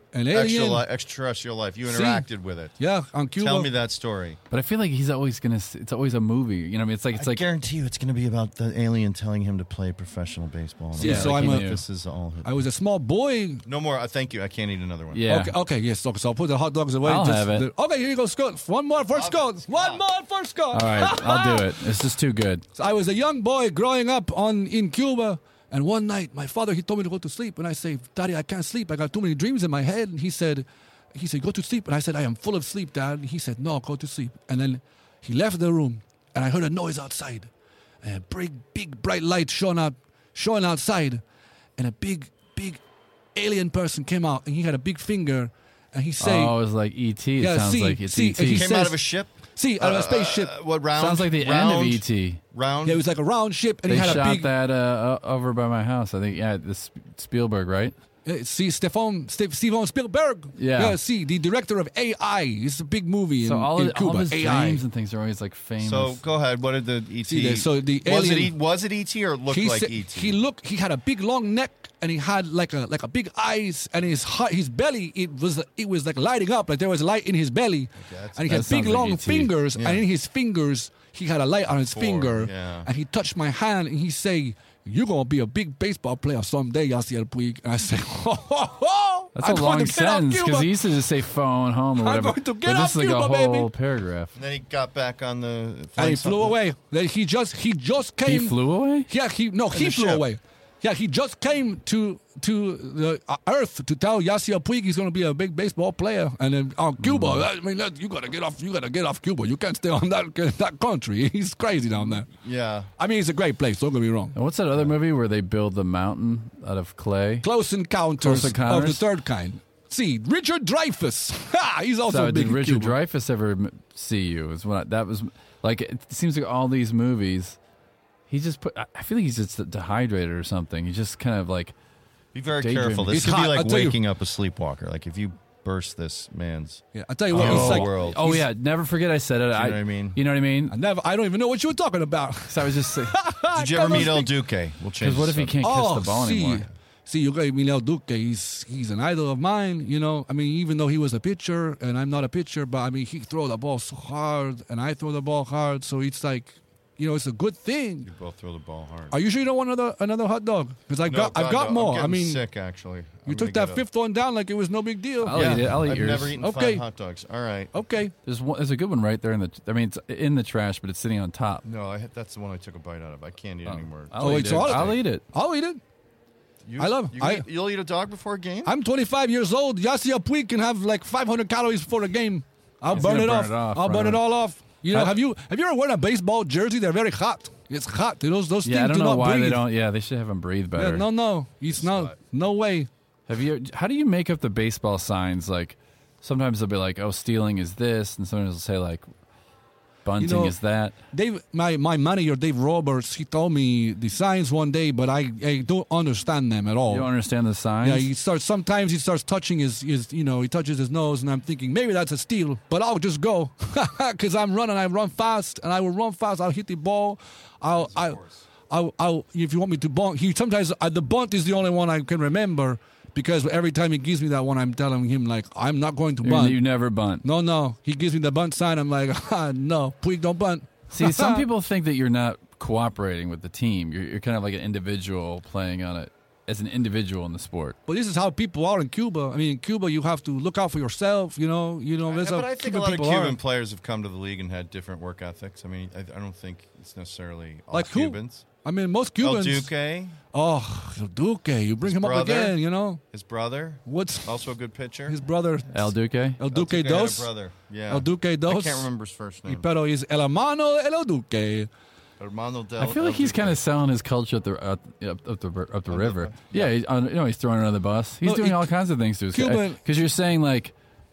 An alien. Extra li- extraterrestrial life. You See? interacted with it. Yeah, on Cuba. Tell me that story. But I feel like he's always gonna. It's always a movie. You know, what I mean, it's like it's I like guarantee you, it's going to be about the alien telling him to play professional baseball. See, Yeah, so like I'm he a, knew. This is all. I was a small boy. No more. Uh, thank you. I can't eat another one. yeah. Okay, okay, yes. So, so I'll put the hot dogs away. I'll just have it. the- okay, here you go, Scott. One more for Scott. One more for Scott. All right, I'll do it. It's just too good. So I was a young boy growing up on in Cuba, and one night my father he told me to go to sleep, and I say, "Daddy, I can't sleep. I got too many dreams in my head." And he said, "He said go to sleep," and I said, "I am full of sleep, Dad." And he said, "No, go to sleep." And then he left the room, and I heard a noise outside, and a big, big, bright light shone out, shone outside, and a big, big alien person came out, and he had a big finger, and he said, Oh, it was like E T. It Yeah, sounds see, like it's see, E T. he Came says- out of a ship. "See, out of a spaceship." Uh, what round? Sounds like the round, end of E T. Round. Yeah, it was like a round ship, and They he had shot a big. that uh, uh, over by my house. I think. Yeah, this Spielberg, right? Uh, See, Stefan, Ste- Steven Spielberg. Yeah. See, the director of A I. It's a big movie So in, all, in of, Cuba. all his A I. dreams and things are always like famous. So go ahead. What did the E T? See, the- so the was it alien- E- was it E T or it looked He like said- E T? He looked. He had a big long neck, and he had like a like a big eyes, and his heart, his belly. It was it was like lighting up, like there was light in his belly, that's- and he that had big sounds like long E T. fingers, Yeah. and in his fingers he had a light on his Four, finger, yeah. and he touched my hand, and he say, "You're gonna be a big baseball player someday, Yasiel Puig." And I say, "Ho ho ho!" that's I'm a going long to get off sentence because Cuba." he used to just say phone home or I'm whatever. going to get but off this is like Cuba, a whole baby. paragraph. And then he got back on the. And he flew away. Then he just he just came. He flew away. Yeah, he no, he the flew ship. away. Yeah, he just came to to the uh, Earth to tell Yasiel Puig he's going to be a big baseball player, and then on Cuba, I mean, that, you got to get off. You got to get off Cuba. You can't stay on that that country. He's crazy down there. Yeah. I mean, it's a great place. Don't get me wrong. And what's that other movie where they build the mountain out of clay? Close Encounters, Close Encounters? of the Third Kind. See, Richard Dreyfuss. Ha! He's also So big did in Richard Cuba. Dreyfuss ever m- see you? Is when I, that was like it seems like all these movies. He just put. I I feel like he's just dehydrated or something. He just kind of like. Be very Daydreaming. careful. This He's could hot, be I'll like tell you. waking up a sleepwalker. Like if you burst this man's. Yeah, I tell you what, Oh, he's like. world. Oh yeah, never forget I said it. you I, know what I mean? You know what I mean? I never. I don't even know what you were talking about. So I was just saying. Did you ever meet El Duque? We'll change. Because what if he the can't catch Oh, the ball see, anymore? see, you got Emilio Duque. He's he's an idol of mine. You know, I mean, even though he was a pitcher and I'm not a pitcher, but I mean, he throw the ball so hard and I throw the ball hard, so it's like, you know, it's a good thing. You both throw the ball hard. Are you sure you don't want another another hot dog? Because I No, got I've God, got no, more. I'm I getting mean, sick actually. you took that fifth one down like it was no big deal. I'll eat it. I'll eat I've yours. never eaten Okay. five hot dogs. All right. Okay. There's one. There's a good one right there in the. I mean, it's in the trash, but it's sitting on top. No, I, that's the one I took a bite out of. I can't eat anymore. I'll Oh, eat it's it. all of I'll it. eat it. I'll eat it. You, I love- You I- eat, you'll eat a dog before a game? I'm twenty-five years old. Yasiel Puig can have like five hundred calories before a game. I'll He's burn gonna it, burn off. it off, I'll burn right. it all off. You know, How- have you have you ever worn a baseball jersey? They're very hot. It's hot. Those those Yeah, I things don't do know not why breathe. they don't. Yeah, they should have him breathe better. Yeah, no, no, it's not. No way. Have you? How do you make up the baseball signs? Like, sometimes they'll be like, "Oh, stealing is this," and sometimes they'll say like, "Bunting know, is that." Dave, my my manager Dave Roberts, he told me the signs one day, but I, I don't understand them at all. You don't understand the signs? Yeah, he starts. Sometimes he starts touching his, his, you know, he touches his nose, and I'm thinking maybe that's a steal, but I'll just go because I'm running. I run fast, and I will run fast. I'll hit the ball. I'll, I, I'll, I'll. If you want me to bunt, he sometimes uh, the bunt is the only one I can remember because every time he gives me that one, I'm telling him like I'm not going to You- bunt. you never bunt. No, no. He gives me the bunt sign. I'm like, ah, no, Puig, don't bunt. See, some people think that you're not cooperating with the team. You're, you're kind of like an individual playing on it as an individual in the sport. But this is how people are in Cuba. I mean, in Cuba, you have to look out for yourself. You know, you know. Yeah, That's but how I think a Cuban lot of people Cuban are. players have come to the league and had different work ethics. I mean, I, I don't think it's necessarily all Like who? Cubans. I mean, most El Cubans. Duque, Oh, El Duque. You bring His him up brother. again. You know his brother, what's also a good pitcher. his brother? El Duque? El El Duque had a dos. brother. Yeah. El Duque I dos. can't remember his first Y name. pero is el hermano El Duque. Hermano del I feel like El he's Duque. kind of selling his culture up the up, up, up the up the river. Yeah, he, on, you know, he's throwing another bus. He's Well, doing he- all kinds of things to his Cuban- because you're saying like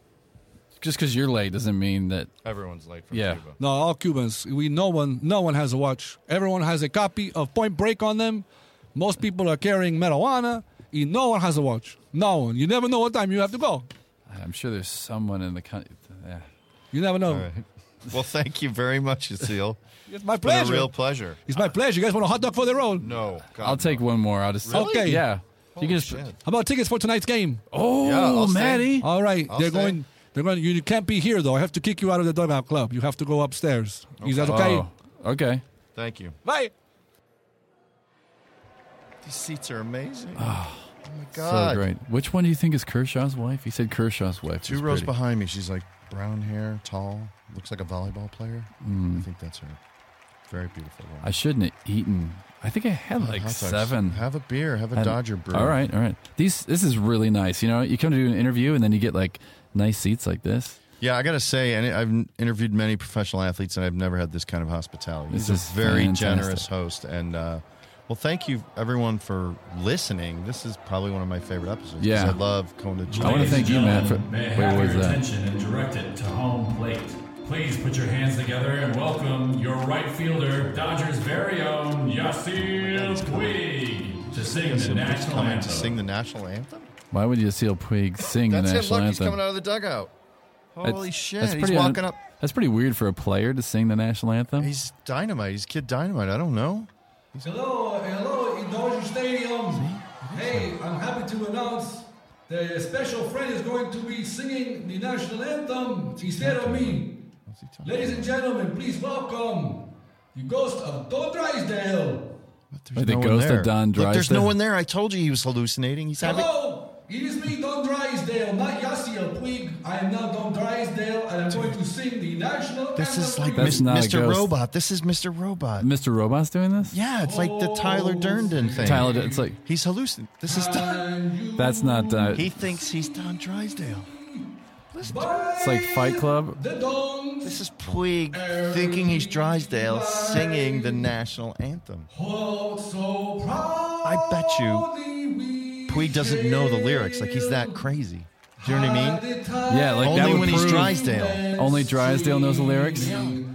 just because you're late doesn't mean that. Everyone's late from Yeah. Cuba. No, all Cubans. We no one, no one has a watch. Everyone has a copy of Point Break on them. Most people are carrying marijuana. And no one has a watch. No one. You never know what time you have to go. I'm sure there's someone in the country. Yeah. You never know. All right. Well, thank you very much, Asil. It's my It's been pleasure. a real pleasure. It's my pleasure. You guys want a hot dog for the road? No, God, Uh, I'll take one more. I'll just Really? Okay. Yeah. You can just. Shit. How about tickets for tonight's game? Oh, Yeah, I'll stay. Maddie. All right, I'll they're stay. going. They're going. You can't be here though. I have to kick you out of the dugout club. You have to go upstairs. Is that okay? Oh, okay. Thank you. Bye. These seats are amazing. Oh, my God. so great. Which one do you think is Kershaw's wife? He said Kershaw's wife. Two was rows pretty. behind me. She's like brown hair, tall, looks like a volleyball player. I think that's her. Very beautiful woman. I shouldn't have eaten. I think I had like Hot dogs. seven. Have a beer. Have a Had- Dodger brew. All right, all right. These this is really nice. You know, you come to do an interview and then you get like nice seats like this. Yeah, I got to say, and I've interviewed many professional athletes, and I've never had this kind of hospitality. This He's is a very fantastic. generous host. And, uh, well, thank you, everyone, for listening. This is probably one of my favorite episodes. 'cause Yeah. I love going to I want to thank you, Matt. For, May I wait, have what was your that? attention and direct it to home plate. Please put your hands together and welcome your right fielder, Dodgers' very own Yasiel Puig, to sing the national coming anthem. to sing the national anthem? Why would Yasiel Puig sing That's the it. national Look, he's anthem? coming out of the dugout. Holy That's- shit. that's He's pretty walking un- up. That's pretty weird for a player to sing the national anthem. He's dynamite. He's Kid Dynamite. I don't know. Hello, hello, in Dodger Stadium. Hey, I'm happy to announce the special friend is going to be singing the national anthem instead of me. What's he talking Ladies and gentlemen, please welcome the ghost of Don Drysdale. There's Like the no one ghost of there. Don Look, there's Drysdale? no one there. I told you he was hallucinating. He's having. Hello, it is me, Don Drysdale, not Yasiel Puig. I am now Don Drysdale, and I'm going to sing the national This anthem. is like for you. That's Mis- not a Mister ghost. Robot. This is Mister Robot. Mister Robot's doing this? Yeah, it's like the Tyler Durden thing. Tyler, it's like He's hallucinating. This is. And you that's not. Uh, He thinks he's Don Drysdale. it's like Fight Club. the Dons. This is Puig thinking he's Drysdale singing the national anthem. Oh, so proud. I bet you Puig doesn't know the lyrics. Like he's that crazy. Do you know what I mean? Yeah, like that Only would when he's prove- Drysdale. Only Drysdale knows the lyrics.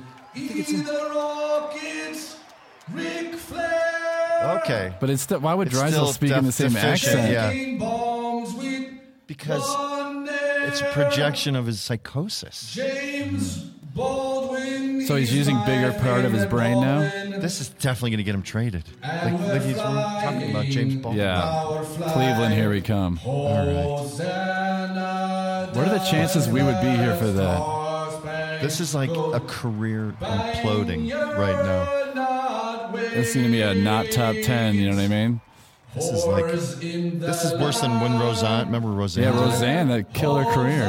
The Rockets, Ric Flair. Okay. But it's still, why would It's Drysdale still speak in the def- same deficient, accent? yeah. Taking bombs with Because Bonner. it's a projection of his psychosis. James Baldwin. So he's is using my bigger part of his favorite brain now? Baldwin. This is definitely going to get him traded. Like, And like we're he's we're talking about James Baldwin. Yeah. Our flag. Cleveland, here we come. Hosanna, What are the chances we would be here for that? This is like a career imploding right now. This seems to be a not top ten, you know what I mean? This is like this is worse than when Roseanne. Remember Roseanne? Yeah, Roseanne, that killed her career.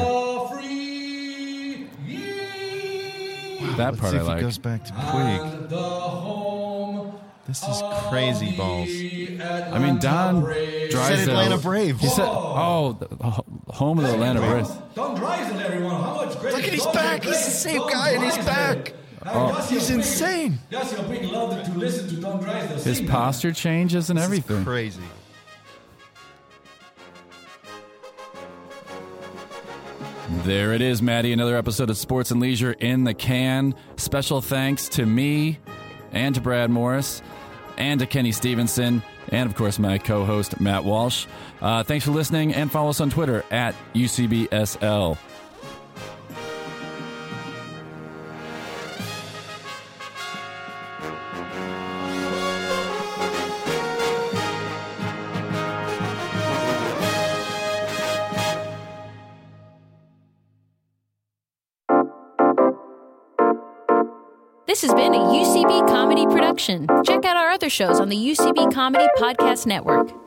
That Let's part see I if like. it goes back to Puig. This is crazy balls. I mean, Don Said Drysdale. Atlanta Braves. He said, "Oh, the ho- home of the Atlanta Braves." Don Drysdale, everyone. How much great Look at he's Don back. He's the Drysdale. same Don guy, and he's Drysdale. back. Now, Yasiel He's Puig- insane. Yasiel Puig loved to listen to Don Drysdale His sing. posture changes and This is everything. crazy. There it is, Maddie. Another episode of Sports and Leisure in the can. Special thanks to me and to Brad Morris and to Kenny Stevenson and, of course, my co-host, Matt Walsh. Uh, thanks for listening, and follow us on Twitter at U C B S L. This has been a U C B Comedy production. Check out our other shows on the U C B Comedy Podcast Network.